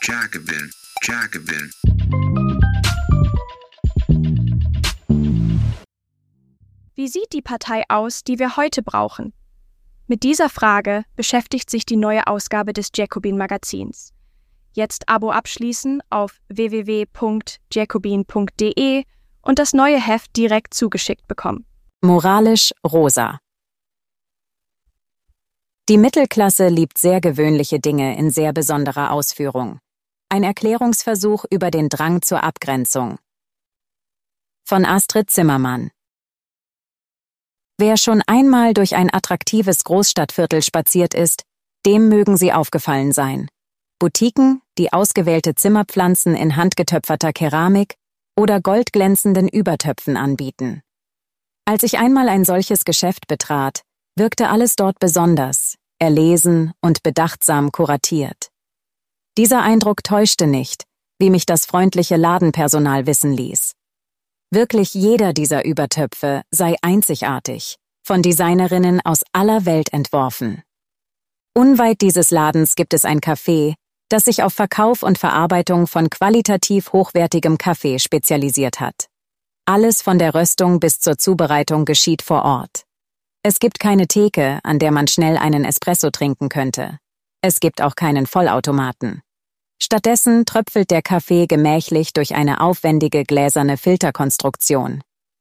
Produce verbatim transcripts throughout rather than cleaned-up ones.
Jacobin, Jacobin. Wie sieht die Partei aus, die wir heute brauchen? Mit dieser Frage beschäftigt sich die neue Ausgabe des Jacobin-Magazins. Jetzt Abo abschließen auf w w w punkt jacobin punkt d e und das neue Heft direkt zugeschickt bekommen. Moralisch rosa. Die Mittelklasse liebt sehr gewöhnliche Dinge in sehr besonderer Ausführung. Ein Erklärungsversuch über den Drang zur Abgrenzung. Von Astrid Zimmermann. Wer schon einmal durch ein attraktives Großstadtviertel spaziert ist, dem mögen sie aufgefallen sein. Boutiquen, die ausgewählte Zimmerpflanzen in handgetöpferter Keramik oder goldglänzenden Übertöpfen anbieten. Als ich einmal ein solches Geschäft betrat, wirkte alles dort besonders, erlesen und bedachtsam kuratiert. Dieser Eindruck täuschte nicht, wie mich das freundliche Ladenpersonal wissen ließ. Wirklich jeder dieser Übertöpfe sei einzigartig, von Designerinnen aus aller Welt entworfen. Unweit dieses Ladens gibt es ein Café, das sich auf Verkauf und Verarbeitung von qualitativ hochwertigem Kaffee spezialisiert hat. Alles von der Röstung bis zur Zubereitung geschieht vor Ort. Es gibt keine Theke, an der man schnell einen Espresso trinken könnte. Es gibt auch keinen Vollautomaten. Stattdessen tröpfelt der Kaffee gemächlich durch eine aufwendige gläserne Filterkonstruktion.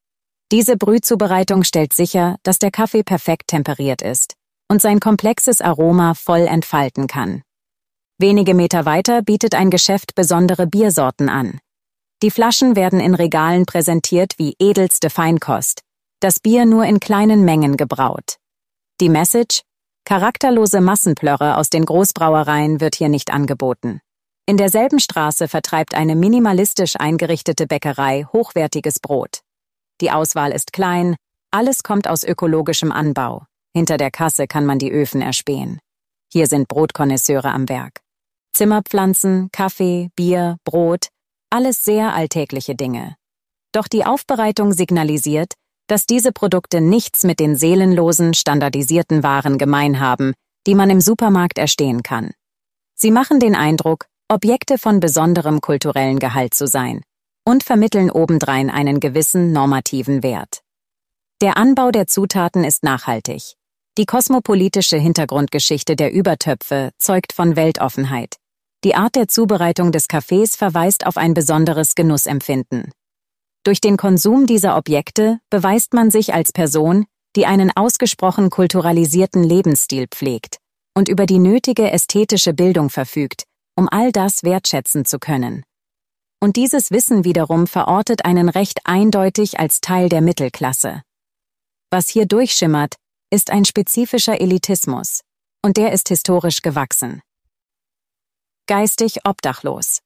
Diese Brühzubereitung stellt sicher, dass der Kaffee perfekt temperiert ist und sein komplexes Aroma voll entfalten kann. Wenige Meter weiter bietet ein Geschäft besondere Biersorten an. Die Flaschen werden in Regalen präsentiert wie edelste Feinkost, das Bier nur in kleinen Mengen gebraut. Die Message: charakterlose Massenplörre aus den Großbrauereien wird hier nicht angeboten. In derselben Straße vertreibt eine minimalistisch eingerichtete Bäckerei hochwertiges Brot. Die Auswahl ist klein, alles kommt aus ökologischem Anbau. Hinter der Kasse kann man die Öfen erspähen. Hier sind Brotkonnoisseure am Werk. Zimmerpflanzen, Kaffee, Bier, Brot, alles sehr alltägliche Dinge. Doch die Aufbereitung signalisiert, dass diese Produkte nichts mit den seelenlosen, standardisierten Waren gemein haben, die man im Supermarkt erstehen kann. Sie machen den Eindruck, Objekte von besonderem kulturellen Gehalt zu sein und vermitteln obendrein einen gewissen normativen Wert. Der Anbau der Zutaten ist nachhaltig. Die kosmopolitische Hintergrundgeschichte der Übertöpfe zeugt von Weltoffenheit. Die Art der Zubereitung des Kaffees verweist auf ein besonderes Genussempfinden. Durch den Konsum dieser Objekte beweist man sich als Person, die einen ausgesprochen kulturalisierten Lebensstil pflegt und über die nötige ästhetische Bildung verfügt, um all das wertschätzen zu können. Und dieses Wissen wiederum verortet einen recht eindeutig als Teil der Mittelklasse. Was hier durchschimmert, ist ein spezifischer Elitismus, und der ist historisch gewachsen. Geistig obdachlos.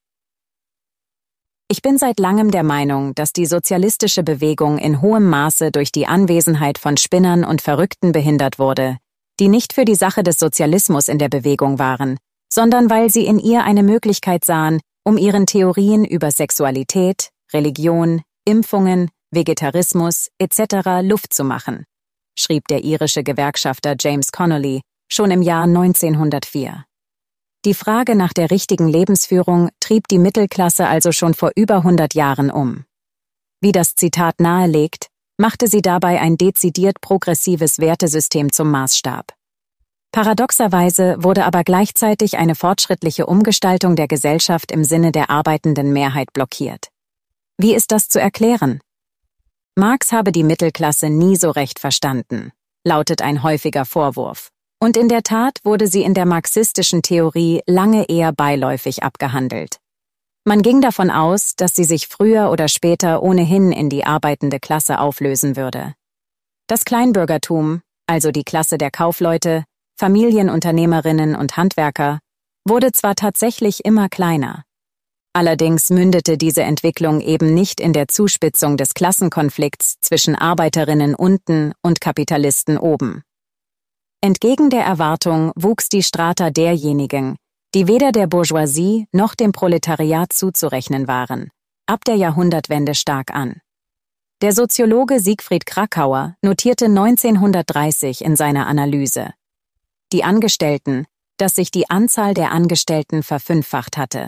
Ich bin seit langem der Meinung, dass die sozialistische Bewegung in hohem Maße durch die Anwesenheit von Spinnern und Verrückten behindert wurde, die nicht für die Sache des Sozialismus in der Bewegung waren, sondern weil sie in ihr eine Möglichkeit sahen, um ihren Theorien über Sexualität, Religion, Impfungen, Vegetarismus et cetera Luft zu machen, schrieb der irische Gewerkschafter James Connolly schon im Jahr neunzehnhundertvier. Die Frage nach der richtigen Lebensführung trieb die Mittelklasse also schon vor über hundert Jahren um. Wie das Zitat nahelegt, machte sie dabei ein dezidiert progressives Wertesystem zum Maßstab. Paradoxerweise wurde aber gleichzeitig eine fortschrittliche Umgestaltung der Gesellschaft im Sinne der arbeitenden Mehrheit blockiert. Wie ist das zu erklären? Marx habe die Mittelklasse nie so recht verstanden, lautet ein häufiger Vorwurf. Und in der Tat wurde sie in der marxistischen Theorie lange eher beiläufig abgehandelt. Man ging davon aus, dass sie sich früher oder später ohnehin in die arbeitende Klasse auflösen würde. Das Kleinbürgertum, also die Klasse der Kaufleute, Familienunternehmerinnen und Handwerker, wurde zwar tatsächlich immer kleiner. Allerdings mündete diese Entwicklung eben nicht in der Zuspitzung des Klassenkonflikts zwischen Arbeiterinnen unten und Kapitalisten oben. Entgegen der Erwartung wuchs die Strata derjenigen, die weder der Bourgeoisie noch dem Proletariat zuzurechnen waren, ab der Jahrhundertwende stark an. Der Soziologe Siegfried Kracauer notierte neunzehnhundertdreißig in seiner Analyse: Die Angestellten, dass sich die Anzahl der Angestellten verfünffacht hatte,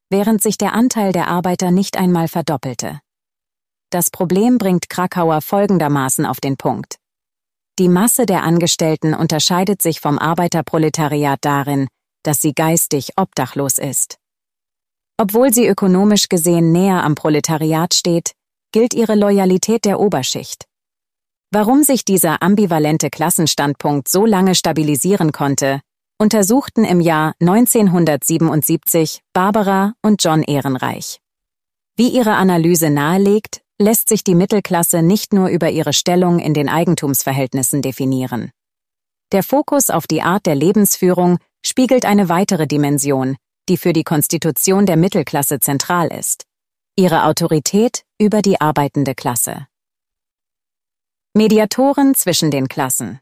während sich der Anteil der Arbeiter nicht einmal verdoppelte. Das Problem bringt Krakauer folgendermaßen auf den Punkt. Die Masse der Angestellten unterscheidet sich vom Arbeiterproletariat darin, dass sie geistig obdachlos ist. Obwohl sie ökonomisch gesehen näher am Proletariat steht, gilt ihre Loyalität der Oberschicht. Warum sich dieser ambivalente Klassenstandpunkt so lange stabilisieren konnte, untersuchten im Jahr neunzehnhundertsiebenundsiebzig Barbara und John Ehrenreich. Wie ihre Analyse nahelegt, lässt sich die Mittelklasse nicht nur über ihre Stellung in den Eigentumsverhältnissen definieren. Der Fokus auf die Art der Lebensführung spiegelt eine weitere Dimension, die für die Konstitution der Mittelklasse zentral ist: ihre Autorität über die arbeitende Klasse. Mediatoren zwischen den Klassen.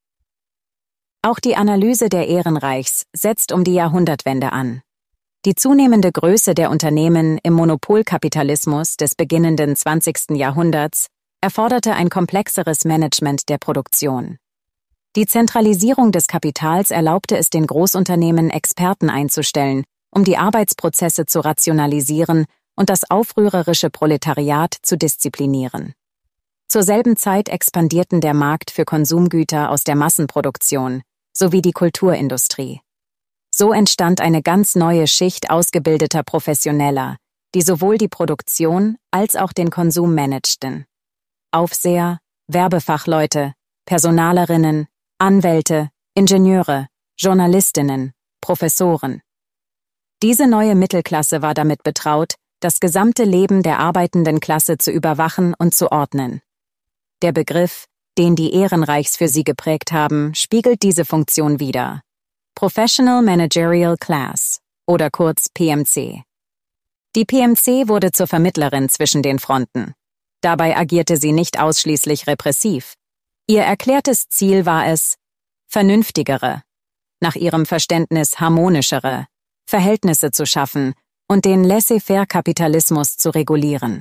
Auch die Analyse der Ehrenreichs setzt um die Jahrhundertwende an. Die zunehmende Größe der Unternehmen im Monopolkapitalismus des beginnenden zwanzigsten Jahrhunderts erforderte ein komplexeres Management der Produktion. Die Zentralisierung des Kapitals erlaubte es den Großunternehmen, Experten einzustellen, um die Arbeitsprozesse zu rationalisieren und das aufrührerische Proletariat zu disziplinieren. Zur selben Zeit expandierten der Markt für Konsumgüter aus der Massenproduktion sowie die Kulturindustrie. So entstand eine ganz neue Schicht ausgebildeter Professioneller, die sowohl die Produktion als auch den Konsum managten. Aufseher, Werbefachleute, Personalerinnen, Anwälte, Ingenieure, Journalistinnen, Professoren. Diese neue Mittelklasse war damit betraut, das gesamte Leben der arbeitenden Klasse zu überwachen und zu ordnen. Der Begriff, den die Ehrenreichs für sie geprägt haben, spiegelt diese Funktion wider. Professional Managerial Class oder kurz P M C. Die P M C wurde zur Vermittlerin zwischen den Fronten. Dabei agierte sie nicht ausschließlich repressiv. Ihr erklärtes Ziel war es, vernünftigere, nach ihrem Verständnis harmonischere Verhältnisse zu schaffen und den Laissez-faire-Kapitalismus zu regulieren.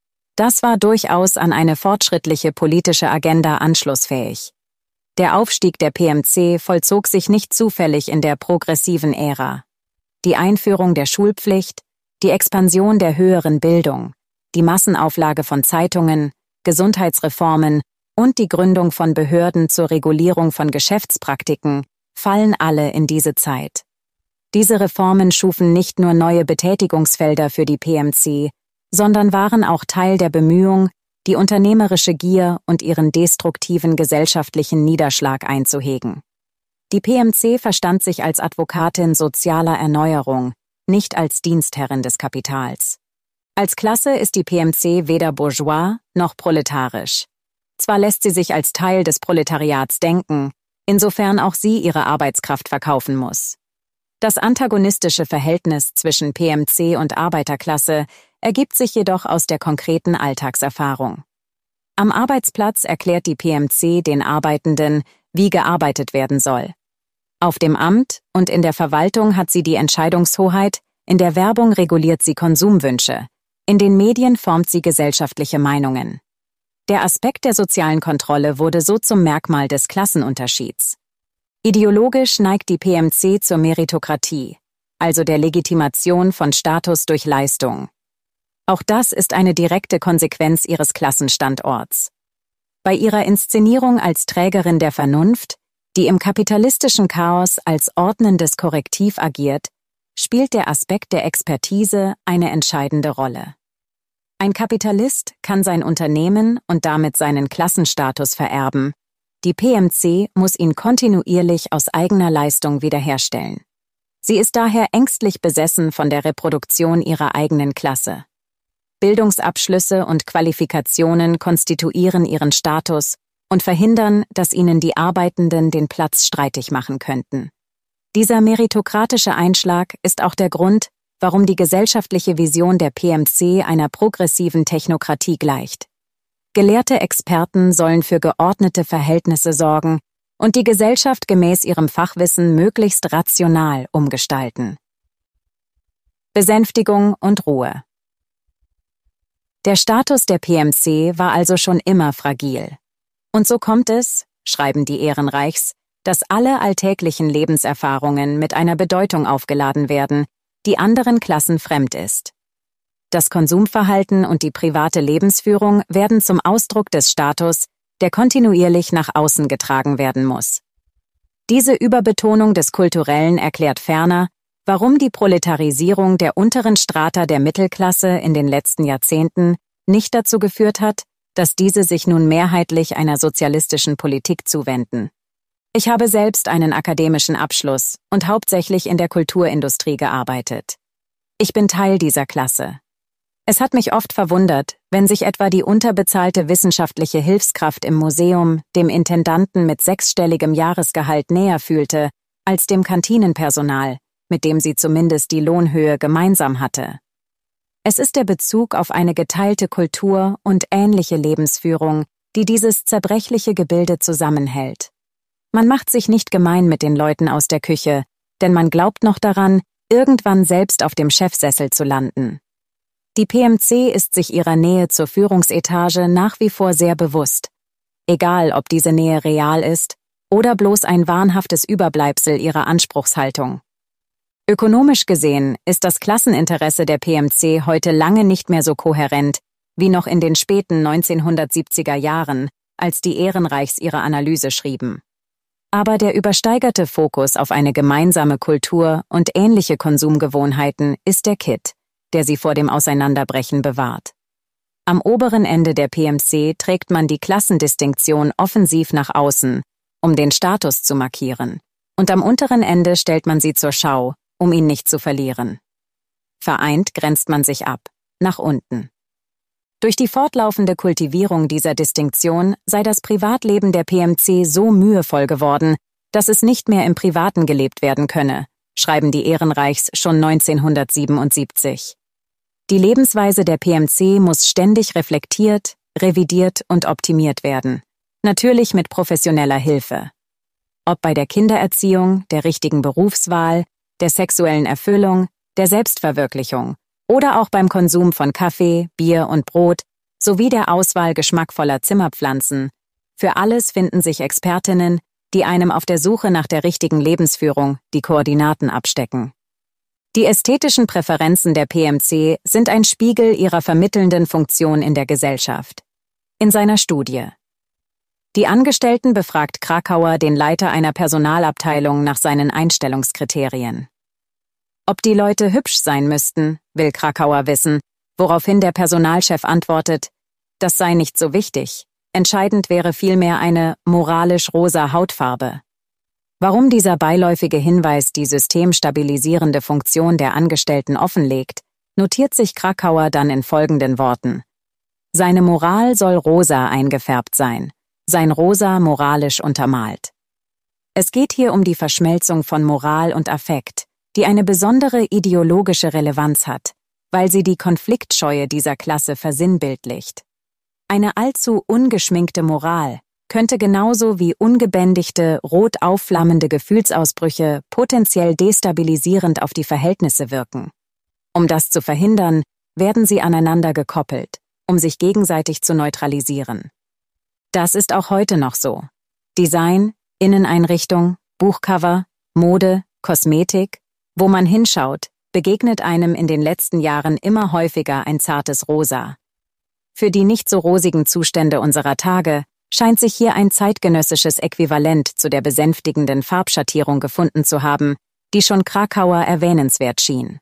Das war durchaus an eine fortschrittliche politische Agenda anschlussfähig. Der Aufstieg der P M C vollzog sich nicht zufällig in der progressiven Ära. Die Einführung der Schulpflicht, die Expansion der höheren Bildung, die Massenauflage von Zeitungen, Gesundheitsreformen und die Gründung von Behörden zur Regulierung von Geschäftspraktiken fallen alle in diese Zeit. Diese Reformen schufen nicht nur neue Betätigungsfelder für die P M C, sondern waren auch Teil der Bemühung, die unternehmerische Gier und ihren destruktiven gesellschaftlichen Niederschlag einzuhegen. Die P M C verstand sich als Advokatin sozialer Erneuerung, nicht als Dienstherrin des Kapitals. Als Klasse ist die P M C weder bourgeois noch proletarisch. Zwar lässt sie sich als Teil des Proletariats denken, insofern auch sie ihre Arbeitskraft verkaufen muss. Das antagonistische Verhältnis zwischen P M C und Arbeiterklasse ergibt sich jedoch aus der konkreten Alltagserfahrung. Am Arbeitsplatz erklärt die P M C den Arbeitenden, wie gearbeitet werden soll. Auf dem Amt und in der Verwaltung hat sie die Entscheidungshoheit, in der Werbung reguliert sie Konsumwünsche, in den Medien formt sie gesellschaftliche Meinungen. Der Aspekt der sozialen Kontrolle wurde so zum Merkmal des Klassenunterschieds. Ideologisch neigt die P M C zur Meritokratie, also der Legitimation von Status durch Leistung. Auch das ist eine direkte Konsequenz ihres Klassenstandorts. Bei ihrer Inszenierung als Trägerin der Vernunft, die im kapitalistischen Chaos als ordnendes Korrektiv agiert, spielt der Aspekt der Expertise eine entscheidende Rolle. Ein Kapitalist kann sein Unternehmen und damit seinen Klassenstatus vererben. Die P M C muss ihn kontinuierlich aus eigener Leistung wiederherstellen. Sie ist daher ängstlich besessen von der Reproduktion ihrer eigenen Klasse. Bildungsabschlüsse und Qualifikationen konstituieren ihren Status und verhindern, dass ihnen die Arbeitenden den Platz streitig machen könnten. Dieser meritokratische Einschlag ist auch der Grund, warum die gesellschaftliche Vision der P M C einer progressiven Technokratie gleicht. Gelehrte Experten sollen für geordnete Verhältnisse sorgen und die Gesellschaft gemäß ihrem Fachwissen möglichst rational umgestalten. Besänftigung und Ruhe. Der Status der P M C war also schon immer fragil. Und so kommt es, schreiben die Ehrenreichs, dass alle alltäglichen Lebenserfahrungen mit einer Bedeutung aufgeladen werden, die anderen Klassen fremd ist. Das Konsumverhalten und die private Lebensführung werden zum Ausdruck des Status, der kontinuierlich nach außen getragen werden muss. Diese Überbetonung des Kulturellen erklärt ferner, warum die Proletarisierung der unteren Strata der Mittelklasse in den letzten Jahrzehnten nicht dazu geführt hat, dass diese sich nun mehrheitlich einer sozialistischen Politik zuwenden. Ich habe selbst einen akademischen Abschluss und hauptsächlich in der Kulturindustrie gearbeitet. Ich bin Teil dieser Klasse. Es hat mich oft verwundert, wenn sich etwa die unterbezahlte wissenschaftliche Hilfskraft im Museum dem Intendanten mit sechsstelligem Jahresgehalt näher fühlte, als dem Kantinenpersonal, mit dem sie zumindest die Lohnhöhe gemeinsam hatte. Es ist der Bezug auf eine geteilte Kultur und ähnliche Lebensführung, die dieses zerbrechliche Gebilde zusammenhält. Man macht sich nicht gemein mit den Leuten aus der Küche, denn man glaubt noch daran, irgendwann selbst auf dem Chefsessel zu landen. Die P M C ist sich ihrer Nähe zur Führungsetage nach wie vor sehr bewusst. Egal, ob diese Nähe real ist oder bloß ein wahnhaftes Überbleibsel ihrer Anspruchshaltung. Ökonomisch gesehen ist das Klasseninteresse der P M C heute lange nicht mehr so kohärent wie noch in den späten neunzehnhundertsiebziger Jahren, als die Ehrenreichs ihre Analyse schrieben. Aber der übersteigerte Fokus auf eine gemeinsame Kultur und ähnliche Konsumgewohnheiten ist der Kitt, der sie vor dem Auseinanderbrechen bewahrt. Am oberen Ende der P M C trägt man die Klassendistinktion offensiv nach außen, um den Status zu markieren, und am unteren Ende stellt man sie zur Schau, um ihn nicht zu verlieren. Vereint grenzt man sich ab, nach unten. Durch die fortlaufende Kultivierung dieser Distinktion sei das Privatleben der P M C so mühevoll geworden, dass es nicht mehr im Privaten gelebt werden könne, schreiben die Ehrenreichs schon neunzehnhundertsiebenundsiebzig. Die Lebensweise der P M C muss ständig reflektiert, revidiert und optimiert werden, natürlich mit professioneller Hilfe. Ob bei der Kindererziehung, der richtigen Berufswahl, der sexuellen Erfüllung, der Selbstverwirklichung oder auch beim Konsum von Kaffee, Bier und Brot sowie der Auswahl geschmackvoller Zimmerpflanzen. Für alles finden sich Expertinnen, die einem auf der Suche nach der richtigen Lebensführung die Koordinaten abstecken. Die ästhetischen Präferenzen der P M C sind ein Spiegel ihrer vermittelnden Funktion in der Gesellschaft. In seiner Studie Die Angestellten befragt Krakauer den Leiter einer Personalabteilung nach seinen Einstellungskriterien. Ob die Leute hübsch sein müssten, will Krakauer wissen, woraufhin der Personalchef antwortet, das sei nicht so wichtig, entscheidend wäre vielmehr eine moralisch rosa Hautfarbe. Warum dieser beiläufige Hinweis die systemstabilisierende Funktion der Angestellten offenlegt, notiert sich Krakauer dann in folgenden Worten. Seine Moral soll rosa eingefärbt sein, sein Rosa moralisch untermalt. Es geht hier um die Verschmelzung von Moral und Affekt, die eine besondere ideologische Relevanz hat, weil sie die Konfliktscheue dieser Klasse versinnbildlicht. Eine allzu ungeschminkte Moral könnte genauso wie ungebändigte, rot aufflammende Gefühlsausbrüche potenziell destabilisierend auf die Verhältnisse wirken. Um das zu verhindern, werden sie aneinander gekoppelt, um sich gegenseitig zu neutralisieren. Das ist auch heute noch so. Design, Inneneinrichtung, Buchcover, Mode, Kosmetik, wo man hinschaut, begegnet einem in den letzten Jahren immer häufiger ein zartes Rosa. Für die nicht so rosigen Zustände unserer Tage scheint sich hier ein zeitgenössisches Äquivalent zu der besänftigenden Farbschattierung gefunden zu haben, die schon Krakauer erwähnenswert schien.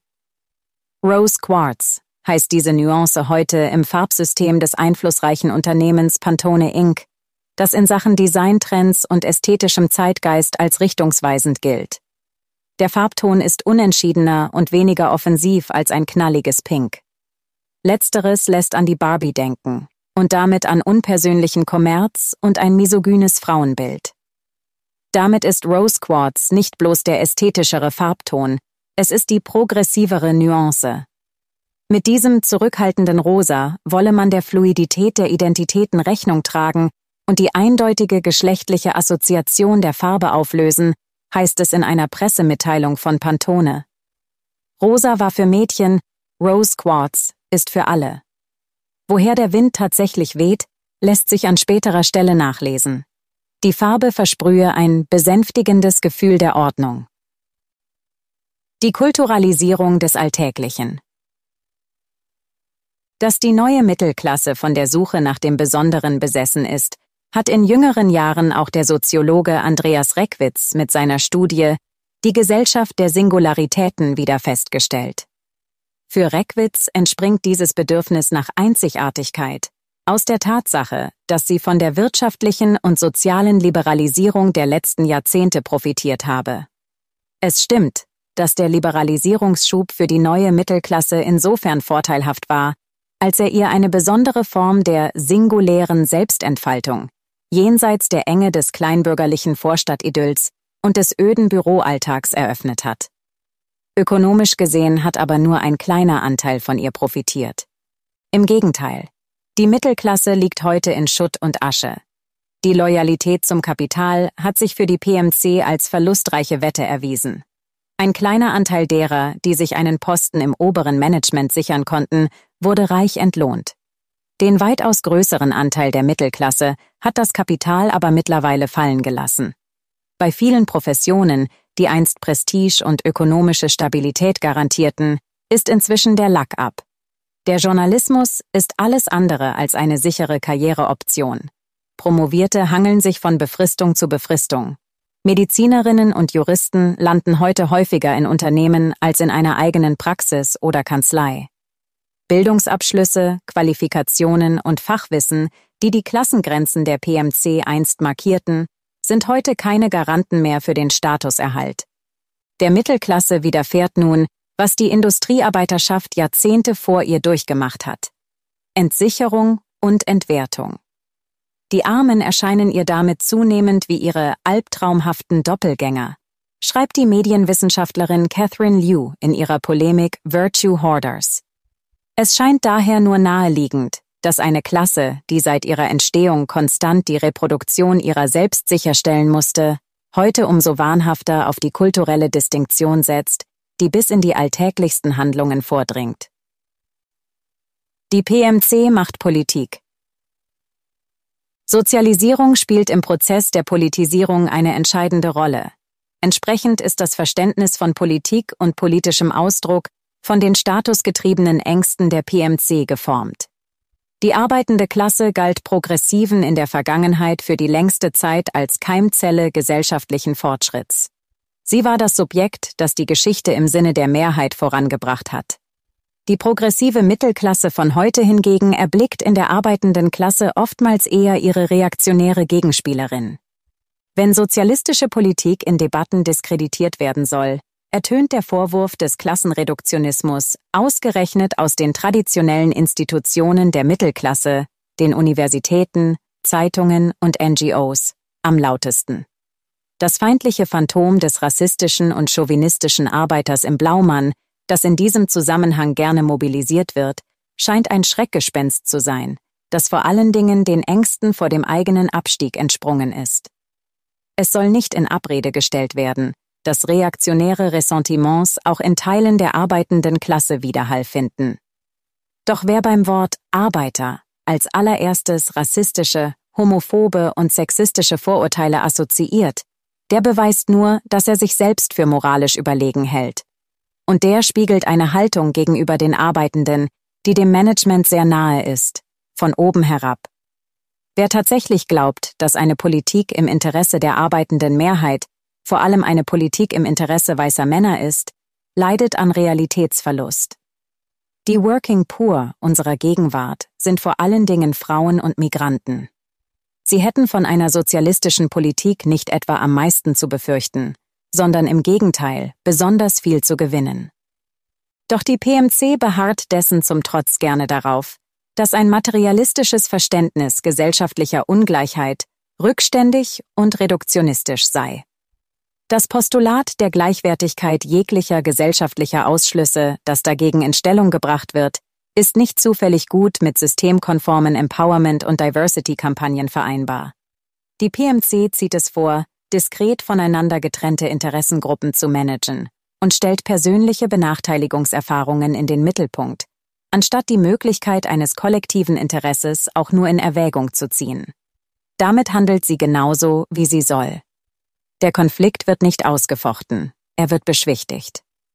Rose Quartz heißt diese Nuance heute im Farbsystem des einflussreichen Unternehmens Pantone Incorporated, das in Sachen Designtrends und ästhetischem Zeitgeist als richtungsweisend gilt. Der Farbton ist unentschiedener und weniger offensiv als ein knalliges Pink. Letzteres lässt an die Barbie denken und damit an unpersönlichen Kommerz und ein misogynes Frauenbild. Damit ist Rose Quartz nicht bloß der ästhetischere Farbton, es ist die progressivere Nuance. Mit diesem zurückhaltenden Rosa wolle man der Fluidität der Identitäten Rechnung tragen und die eindeutige geschlechtliche Assoziation der Farbe auflösen, heißt es in einer Pressemitteilung von Pantone. Rosa war für Mädchen, Rose Quartz ist für alle. Woher der Wind tatsächlich weht, lässt sich an späterer Stelle nachlesen. Die Farbe versprühe ein besänftigendes Gefühl der Ordnung. Die Kulturalisierung des Alltäglichen. Dass die neue Mittelklasse von der Suche nach dem Besonderen besessen ist, hat in jüngeren Jahren auch der Soziologe Andreas Reckwitz mit seiner Studie Die Gesellschaft der Singularitäten wieder festgestellt. Für Reckwitz entspringt dieses Bedürfnis nach Einzigartigkeit aus der Tatsache, dass sie von der wirtschaftlichen und sozialen Liberalisierung der letzten Jahrzehnte profitiert habe. Es stimmt, dass der Liberalisierungsschub für die neue Mittelklasse insofern vorteilhaft war, als er ihr eine besondere Form der singulären Selbstentfaltung, jenseits der Enge des kleinbürgerlichen Vorstadtidylls und des öden Büroalltags eröffnet hat. Ökonomisch gesehen hat aber nur ein kleiner Anteil von ihr profitiert. Im Gegenteil, die Mittelklasse liegt heute in Schutt und Asche. Die Loyalität zum Kapital hat sich für die P M C als verlustreiche Wette erwiesen. Ein kleiner Anteil derer, die sich einen Posten im oberen Management sichern konnten, wurde reich entlohnt. Den weitaus größeren Anteil der Mittelklasse hat das Kapital aber mittlerweile fallen gelassen. Bei vielen Professionen, die einst Prestige und ökonomische Stabilität garantierten, ist inzwischen der Lack ab. Der Journalismus ist alles andere als eine sichere Karriereoption. Promovierte hangeln sich von Befristung zu Befristung. Medizinerinnen und Juristen landen heute häufiger in Unternehmen als in einer eigenen Praxis oder Kanzlei. Bildungsabschlüsse, Qualifikationen und Fachwissen, die die Klassengrenzen der P M C einst markierten, sind heute keine Garanten mehr für den Statuserhalt. Der Mittelklasse widerfährt nun, was die Industriearbeiterschaft Jahrzehnte vor ihr durchgemacht hat: Entsicherung und Entwertung. Die Armen erscheinen ihr damit zunehmend wie ihre albtraumhaften Doppelgänger, schreibt die Medienwissenschaftlerin Catherine Liu in ihrer Polemik Virtue Hoarders. Es scheint daher nur naheliegend, dass eine Klasse, die seit ihrer Entstehung konstant die Reproduktion ihrer selbst sicherstellen musste, heute umso wahnhafter auf die kulturelle Distinktion setzt, die bis in die alltäglichsten Handlungen vordringt. Die P M C macht Politik. Sozialisierung spielt im Prozess der Politisierung eine entscheidende Rolle. Entsprechend ist das Verständnis von Politik und politischem Ausdruck von den statusgetriebenen Ängsten der P M C geformt. Die arbeitende Klasse galt Progressiven in der Vergangenheit für die längste Zeit als Keimzelle gesellschaftlichen Fortschritts. Sie war das Subjekt, das die Geschichte im Sinne der Mehrheit vorangebracht hat. Die progressive Mittelklasse von heute hingegen erblickt in der arbeitenden Klasse oftmals eher ihre reaktionäre Gegenspielerin. Wenn sozialistische Politik in Debatten diskreditiert werden soll, ertönt der Vorwurf des Klassenreduktionismus ausgerechnet aus den traditionellen Institutionen der Mittelklasse, den Universitäten, Zeitungen und N G Os, am lautesten. Das feindliche Phantom des rassistischen und chauvinistischen Arbeiters im Blaumann, das in diesem Zusammenhang gerne mobilisiert wird, scheint ein Schreckgespenst zu sein, das vor allen Dingen den Ängsten vor dem eigenen Abstieg entsprungen ist. Es soll nicht in Abrede gestellt werden, dass reaktionäre Ressentiments auch in Teilen der arbeitenden Klasse Widerhall finden. Doch wer beim Wort Arbeiter als allererstes rassistische, homophobe und sexistische Vorurteile assoziiert, der beweist nur, dass er sich selbst für moralisch überlegen hält. Und der spiegelt eine Haltung gegenüber den Arbeitenden, die dem Management sehr nahe ist, von oben herab. Wer tatsächlich glaubt, dass eine Politik im Interesse der arbeitenden Mehrheit vor allem eine Politik im Interesse weißer Männer ist, leidet an Realitätsverlust. Die Working Poor unserer Gegenwart sind vor allen Dingen Frauen und Migranten. Sie hätten von einer sozialistischen Politik nicht etwa am meisten zu befürchten, sondern im Gegenteil besonders viel zu gewinnen. Doch die P M C beharrt dessen zum Trotz gerne darauf, dass ein materialistisches Verständnis gesellschaftlicher Ungleichheit rückständig und reduktionistisch sei. Das Postulat der Gleichwertigkeit jeglicher gesellschaftlicher Ausschlüsse, das dagegen in Stellung gebracht wird, ist nicht zufällig gut mit systemkonformen Empowerment- und Diversity-Kampagnen vereinbar. Die P M C zieht es vor, diskret voneinander getrennte Interessengruppen zu managen und stellt persönliche Benachteiligungserfahrungen in den Mittelpunkt, anstatt die Möglichkeit eines kollektiven Interesses auch nur in Erwägung zu ziehen. Damit handelt sie genauso, wie sie soll. Der Konflikt wird nicht ausgefochten, er wird beschwichtigt.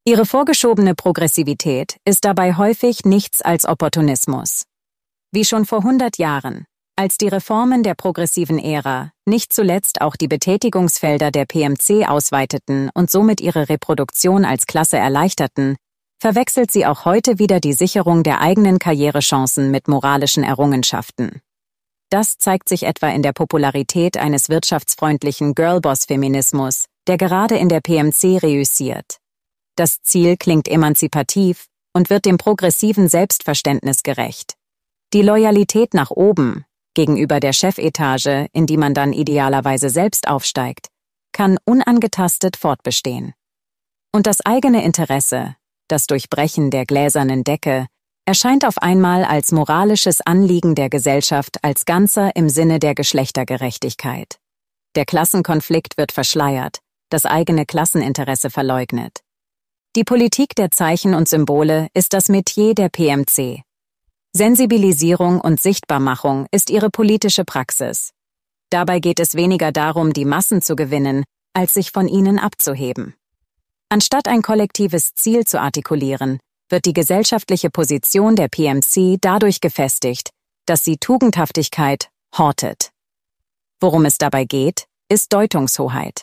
Ihre vorgeschobene Progressivität ist dabei häufig nichts als Opportunismus. Wie schon vor hundert Jahren, als die Reformen der progressiven Ära nicht zuletzt auch die Betätigungsfelder der P M C ausweiteten und somit ihre Reproduktion als Klasse erleichterten, verwechselt sie auch heute wieder die Sicherung der eigenen Karrierechancen mit moralischen Errungenschaften. Das zeigt sich etwa in der Popularität eines wirtschaftsfreundlichen Girlboss-Feminismus, der gerade in der P M C reüssiert. Das Ziel klingt emanzipativ und wird dem progressiven Selbstverständnis gerecht. Die Loyalität nach oben, gegenüber der Chefetage, in die man dann idealerweise selbst aufsteigt, kann unangetastet fortbestehen. Und das eigene Interesse, das Durchbrechen der gläsernen Decke, erscheint auf einmal als moralisches Anliegen der Gesellschaft als Ganzer im Sinne der Geschlechtergerechtigkeit. Der Klassenkonflikt wird verschleiert, das eigene Klasseninteresse verleugnet. Die Politik der Zeichen und Symbole ist das Metier der P M C. Sensibilisierung und Sichtbarmachung ist ihre politische Praxis. Dabei geht es weniger darum, die Massen zu gewinnen, als sich von ihnen abzuheben. Anstatt ein kollektives Ziel zu artikulieren, wird die gesellschaftliche Position der P M C dadurch gefestigt, dass sie Tugendhaftigkeit hortet. Worum es dabei geht, ist Deutungshoheit.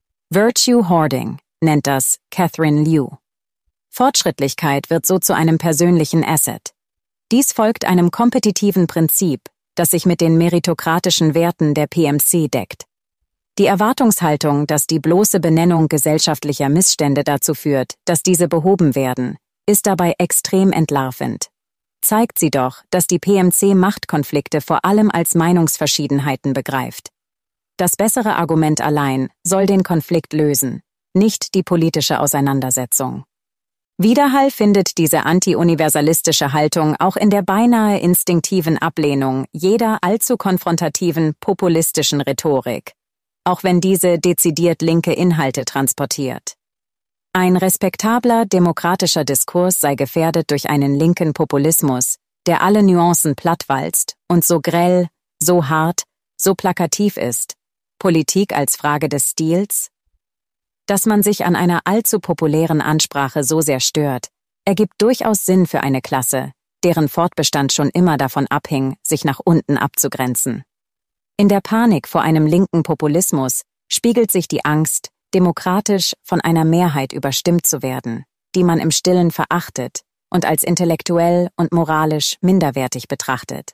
Virtue Hoarding nennt das Catherine Liu. Fortschrittlichkeit wird so zu einem persönlichen Asset. Dies folgt einem kompetitiven Prinzip, das sich mit den meritokratischen Werten der P M C deckt. Die Erwartungshaltung, dass die bloße Benennung gesellschaftlicher Missstände dazu führt, dass diese behoben werden, ist dabei extrem entlarvend. Zeigt sie doch, dass die P M C Machtkonflikte vor allem als Meinungsverschiedenheiten begreift. Das bessere Argument allein soll den Konflikt lösen, nicht die politische Auseinandersetzung. Widerhall findet diese anti-universalistische Haltung auch in der beinahe instinktiven Ablehnung jeder allzu konfrontativen populistischen Rhetorik, auch wenn diese dezidiert linke Inhalte transportiert. Ein respektabler demokratischer Diskurs sei gefährdet durch einen linken Populismus, der alle Nuancen plattwalzt und so grell, so hart, so plakativ ist. Politik als Frage des Stils? Dass man sich an einer allzu populären Ansprache so sehr stört, ergibt durchaus Sinn für eine Klasse, deren Fortbestand schon immer davon abhing, sich nach unten abzugrenzen. In der Panik vor einem linken Populismus spiegelt sich die Angst, demokratisch von einer Mehrheit überstimmt zu werden, die man im Stillen verachtet und als intellektuell und moralisch minderwertig betrachtet.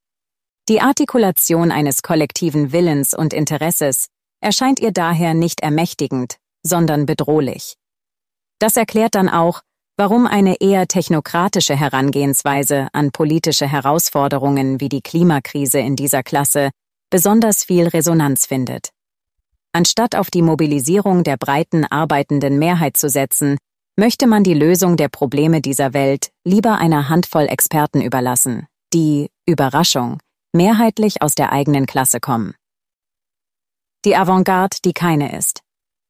Die Artikulation eines kollektiven Willens und Interesses erscheint ihr daher nicht ermächtigend, sondern bedrohlich. Das erklärt dann auch, warum eine eher technokratische Herangehensweise an politische Herausforderungen wie die Klimakrise in dieser Klasse besonders viel Resonanz findet. Anstatt auf die Mobilisierung der breiten arbeitenden Mehrheit zu setzen, möchte man die Lösung der Probleme dieser Welt lieber einer Handvoll Experten überlassen, die, Überraschung, mehrheitlich aus der eigenen Klasse kommen. Die Avantgarde, die keine ist.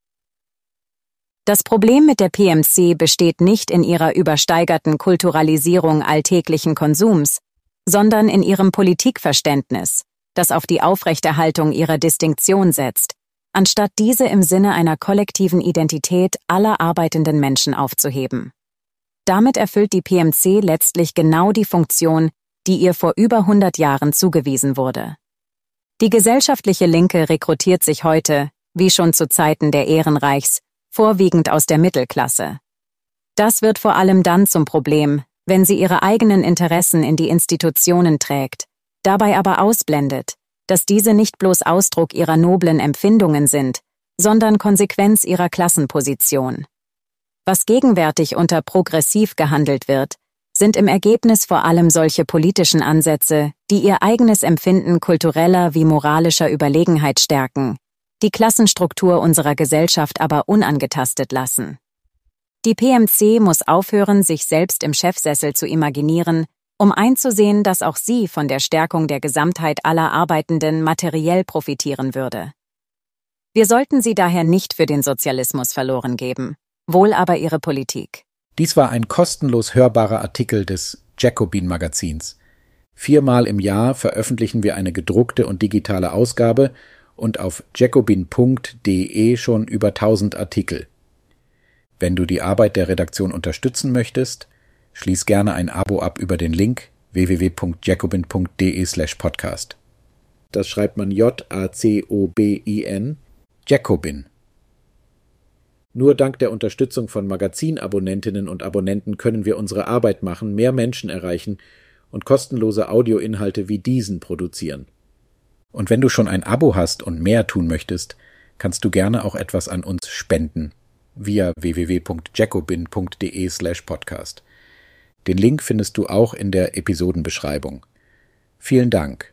Das Problem mit der P M C besteht nicht in ihrer übersteigerten Kulturalisierung alltäglichen Konsums, sondern in ihrem Politikverständnis, das auf die Aufrechterhaltung ihrer Distinktion setzt, anstatt diese im Sinne einer kollektiven Identität aller arbeitenden Menschen aufzuheben. Damit erfüllt die P M C letztlich genau die Funktion, die ihr vor über hundert Jahren zugewiesen wurde. Die gesellschaftliche Linke rekrutiert sich heute, wie schon zu Zeiten der Ehrenreichs, vorwiegend aus der Mittelklasse. Das wird vor allem dann zum Problem, wenn sie ihre eigenen Interessen in die Institutionen trägt, dabei aber ausblendet, dass diese nicht bloß Ausdruck ihrer noblen Empfindungen sind, sondern Konsequenz ihrer Klassenposition. Was gegenwärtig unter progressiv gehandelt wird, sind im Ergebnis vor allem solche politischen Ansätze, die ihr eigenes Empfinden kultureller wie moralischer Überlegenheit stärken, die Klassenstruktur unserer Gesellschaft aber unangetastet lassen. Die P M C muss aufhören, sich selbst im Chefsessel zu imaginieren, um einzusehen, dass auch sie von der Stärkung der Gesamtheit aller Arbeitenden materiell profitieren würde. Wir sollten sie daher nicht für den Sozialismus verloren geben, wohl aber ihre Politik. Dies war ein kostenlos hörbarer Artikel des Jacobin-Magazins. Viermal im Jahr veröffentlichen wir eine gedruckte und digitale Ausgabe und auf jacobin punkt de schon über tausend Artikel. Wenn du die Arbeit der Redaktion unterstützen möchtest, schließ gerne ein Abo ab über den Link w w w punkt jacobin punkt d e slash podcast. Das schreibt man J A C O B I N, Jacobin. Nur dank der Unterstützung von Magazinabonnentinnen und Abonnenten können wir unsere Arbeit machen, mehr Menschen erreichen und kostenlose Audioinhalte wie diesen produzieren. Und wenn du schon ein Abo hast und mehr tun möchtest, kannst du gerne auch etwas an uns spenden via w w w punkt jacobin punkt d e slash podcast. Den Link findest du auch in der Episodenbeschreibung. Vielen Dank.